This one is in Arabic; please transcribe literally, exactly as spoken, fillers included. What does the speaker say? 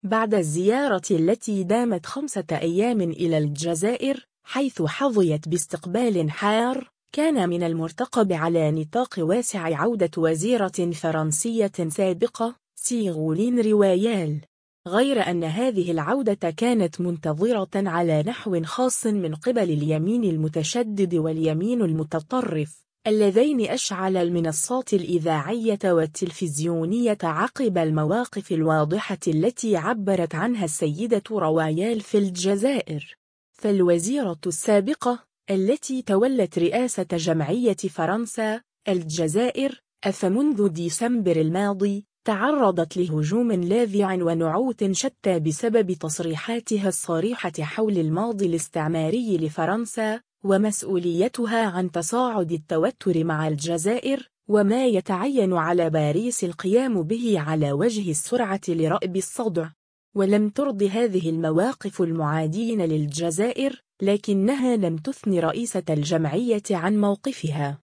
بعد الزيارة التي دامت خمسة أيام إلى الجزائر، حيث حظيت باستقبال حار، كان من المرتقب على نطاق واسع عودة وزيرة فرنسية سابقة، سيغولين رويال. غير أن هذه العودة كانت منتظرة على نحو خاص من قبل اليمين المتشدد واليمين المتطرف، اللذين أشعل المنصات الإذاعية والتلفزيونية عقب المواقف الواضحة التي عبرت عنها السيدة رويال في الجزائر. فالوزيرة السابقة التي تولت رئاسة جمعية فرنسا الجزائر أفمنذ ديسمبر الماضي تعرضت لهجوم لاذع ونعوت شتى بسبب تصريحاتها الصريحة حول الماضي الاستعماري لفرنسا ومسؤوليتها عن تصاعد التوتر مع الجزائر، وما يتعين على باريس القيام به على وجه السرعة لرأب الصدع. ولم ترض هذه المواقف المعادين للجزائر، لكنها لم تثن رئيسة الجمعية عن موقفها.